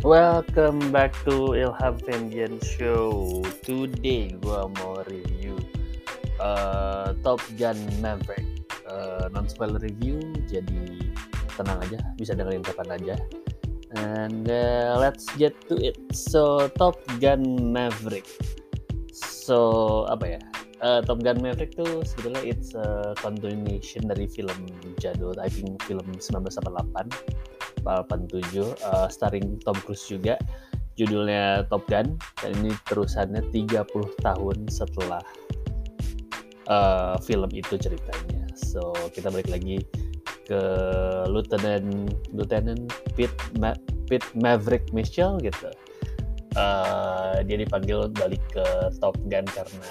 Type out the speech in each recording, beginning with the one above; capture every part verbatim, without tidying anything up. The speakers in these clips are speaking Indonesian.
Welcome back to Ilham Febian Show. Today gua mau review uh, Top Gun Maverick. Uh, non-spoiler review, jadi tenang aja, bisa dengerin kapan aja. And uh, let's get to it. So Top Gun Maverick. So apa ya? Uh, Top Gun Maverick tuh sebenarnya it's a continuation dari film jadul, I think film nineteen eighty-eight. delapan tujuh uh, starring Tom Cruise juga, judulnya Top Gun, dan ini terusannya tiga puluh tahun setelah uh, film itu ceritanya. So kita balik lagi ke Lieutenant Lieutenant Pete, Ma- Pete Maverick Mitchell gitu. Uh, dia dipanggil balik ke Top Gun karena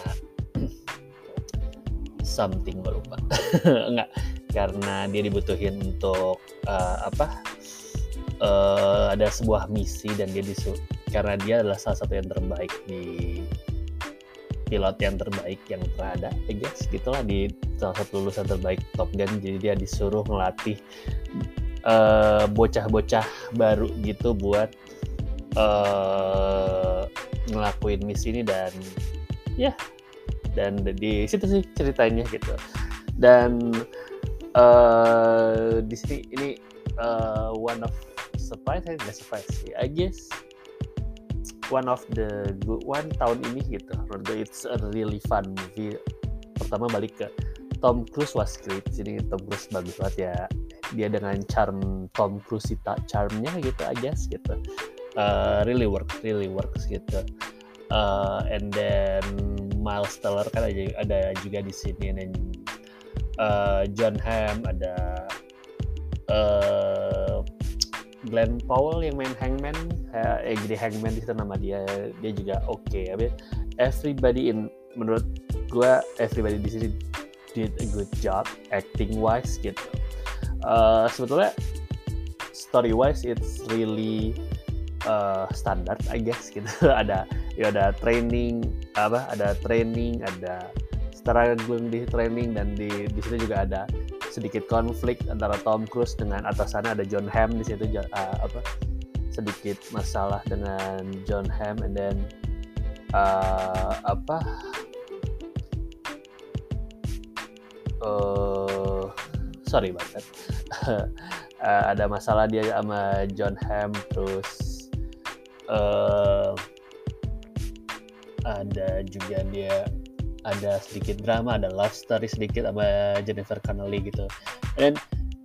something gue lupa enggak, karena dia dibutuhin untuk uh, apa uh, ada sebuah misi, dan dia disuruh karena dia adalah salah satu yang terbaik di pilot yang terbaik yang pernah ada, I guess gitulah, di salah satu lulusan terbaik Top Gun. Jadi dia disuruh ngelatih uh, bocah-bocah baru gitu buat uh, ngelakuin misi ini, dan ya yeah, dan di situ sih ceritanya gitu. Dan uh, di sini ini uh, one of surprise, saya nggak surprise sih, I guess one of the good one tahun ini gitu. Menurut gue it's a really fun movie. Pertama balik ke Tom Cruise was great. Sini Tom Cruise bagus banget ya, dia dengan charm Tom Cruise charmnya gitu, I guess gitu. Uh, really works, really works gitu. Uh, and then Miles Teller kan ada, ada juga di sini, dan uh, John Hamm, ada uh, Glenn Powell yang main Hangman, uh, eh jadi Hangman di situ nama dia, dia juga oke. Okay. Everybody in, menurut gue everybody di sini did a good job acting wise gitu. Uh, sebetulnya story wise it's really uh, standard, I guess gitu. ada ya ada training apa ada training ada struggling di training, dan di di situ juga ada sedikit konflik antara Tom Cruise dengan atasannya, ada John Hamm di situ, uh, apa sedikit masalah dengan John Hamm, and then uh, apa uh, sorry banget uh, ada masalah dia sama John Hamm, terus uh, ada juga dia ada sedikit drama, ada love story sedikit sama Jennifer Connelly gitu, dan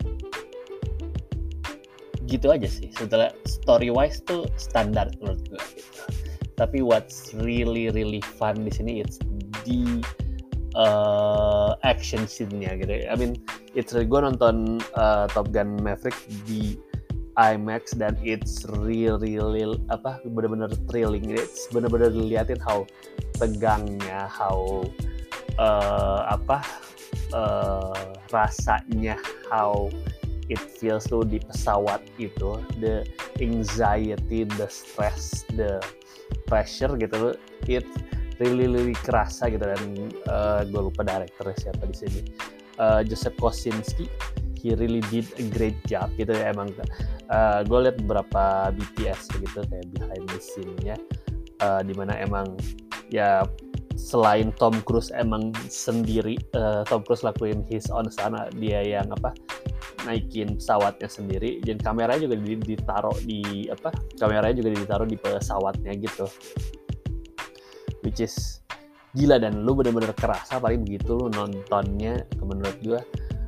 gitu aja sih. Setelah story wise tuh standar menurut gue gitu. Tapi what's really really fun di sini it's the uh, action scene-nya gitu. I mean it's really, gue nonton uh, Top Gun Maverick di IMAX, dan it's really really apa benar-benar thrilling. It's benar-benar diliatin how tegangnya, how uh, apa uh, rasanya, how it feels tuh di pesawat itu, the anxiety, the stress, the pressure gitu loh, it really really kerasa gitu. Dan uh, gue lupa direkturnya siapa di sini, uh, Joseph Kosinski, he really did a great job gitu ya. Emang uh, gue liat beberapa B T S gitu kayak behind the scene-nya, uh, dimana emang ya selain Tom Cruise emang sendiri, uh, Tom Cruise lakuin his own sana, dia yang apa naikin pesawatnya sendiri, dan kameranya juga ditaruh di apa kameranya juga ditaruh di pesawatnya gitu, which is gila, dan lu bener-bener kerasa paling begitu lu nontonnya. Menurut gue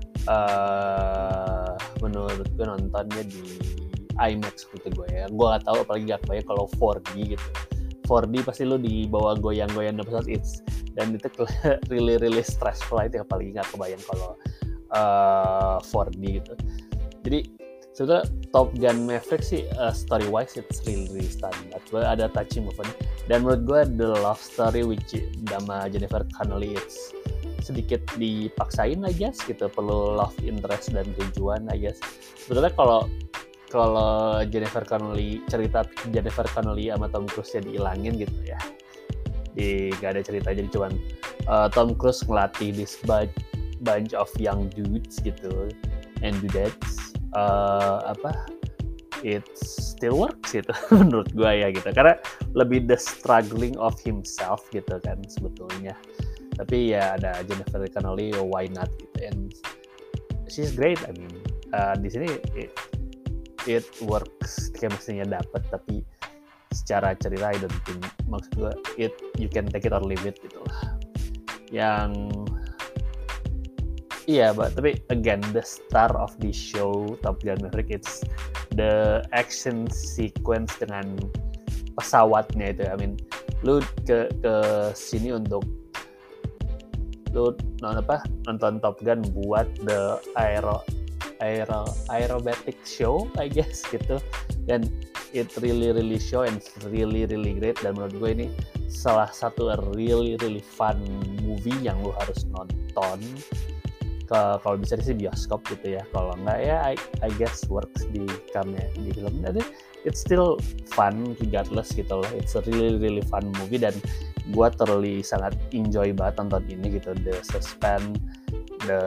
uh, menurut gue nontonnya di IMAX gitu gue ya, gue nggak tahu apalagi gak kebayang kalau four D gitu. four D pasti lu dibawa goyang-goyang di pesawat, it's dan itu really really stressful, itu yang paling nggak kebayang kalau uh, four D gitu. Jadi sebetulnya Top Gun Maverick sih uh, story wise it's really really standard, ada touching moment, dan menurut gue the love story which sama Jennifer Connelly it's sedikit dipaksain, I guess gitu, perlu love interest dan tujuan, I guess. Sebetulnya kalau kalau Jennifer Connelly, cerita Jennifer Connelly sama Tom Cruise ya dihilangin gitu ya, di gak ada cerita, jadi cuman uh, Tom Cruise ngelatih this bunch, bunch of young dudes gitu and dudettes, uh, apa it still works gitu menurut gue ya gitu, karena lebih the struggling of himself gitu kan sebetulnya. Tapi ya ada Jennifer Connelly, oh, why not gitu, and she's great. I mean uh, di sini it, it works, chemistry-nya dapet, tapi secara cerita I don't think, maksud gue it you can take it or leave it gitu lah. Yang iya, yeah, but tapi again the star of the show Top Gun Maverick, it's the action sequence dengan pesawatnya itu. I mean, lu ke ke sini untuk lu nonton apa? Nonton Top Gun buat the aero aero aerobatic show, I guess gitu. Dan it really really show and really really great. Dan menurut gue ini salah satu really really fun movie yang lu harus nonton. Kalau bisa sih bioskop gitu ya, kalau nggak ya I, I guess works di kamera di film. Jadi it's still fun regardless gitu loh. It's a really really fun movie dan gue totally sangat enjoy banget nonton ini gitu, the suspense, the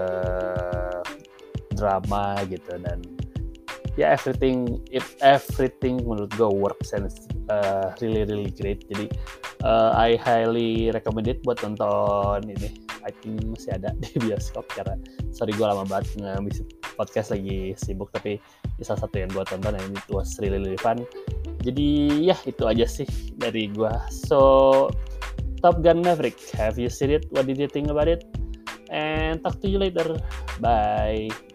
drama gitu, dan ya yeah, everything it everything menurut gue works and it's uh, really really great. Jadi uh, I highly recommend it buat nonton ini. I think masih ada di bioskop, karena sorry gue lama banget nge-miss podcast, lagi sibuk, tapi ini salah satu yang gue tonton and it was really really fun. Jadi ya itu aja sih dari gue. So Top Gun Maverick, have you seen it? What did you think about it? And talk to you later. Bye.